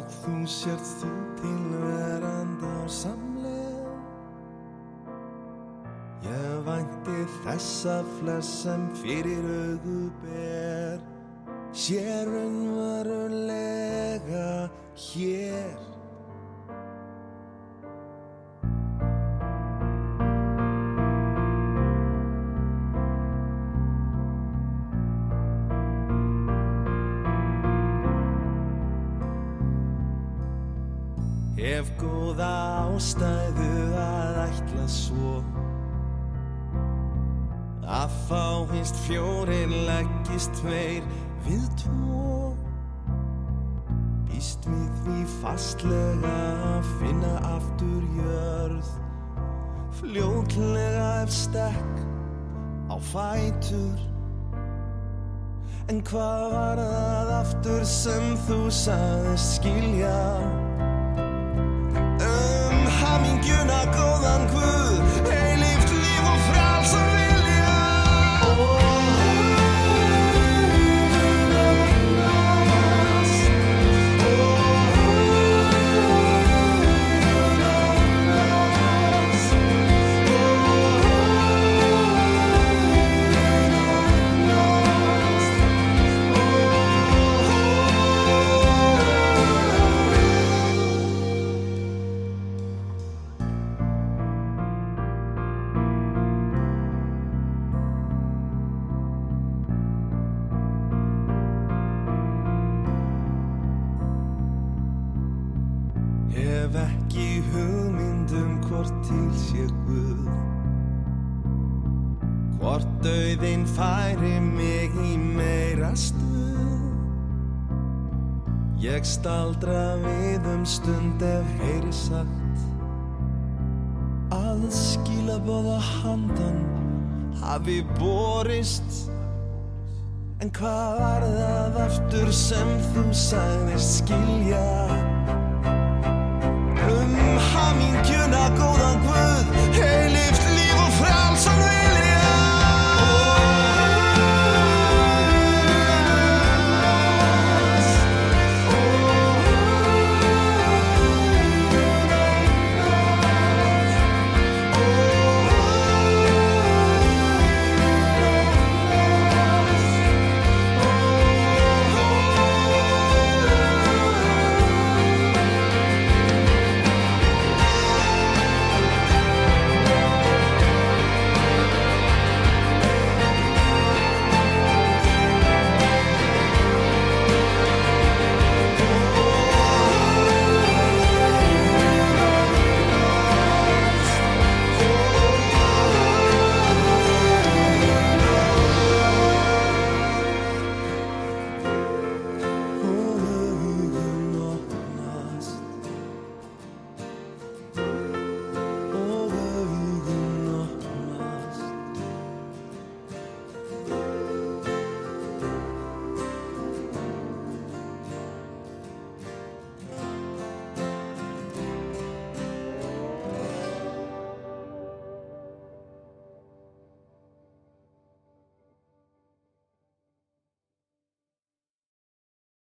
og þú sért þú tilverandi ásamleg. Ég vænti þessa flest sem fyrir augu ber, sé raunverulega hér. Hef góða ástæðu að ætla svo að fá hinst fjórir leggist tveir við tvo. Býst við því fastlega að finna aftur jörð, fljótlega ef stekk á fætur. En hvað var það aftur sem þú sagðist skilja? Hamingjuna góðan Guð, eilíft líf og frjálsan vilja. Hef ekki hugmynd hvort til sé Guð, hvort dauðinn færi mig í meira stuð. Ég staldra við stund ef heyri sagt að skilaboða handan hafi borist. En hvað var það aftur sem þú sagðist skilja? Hamingjuna góðan Guð,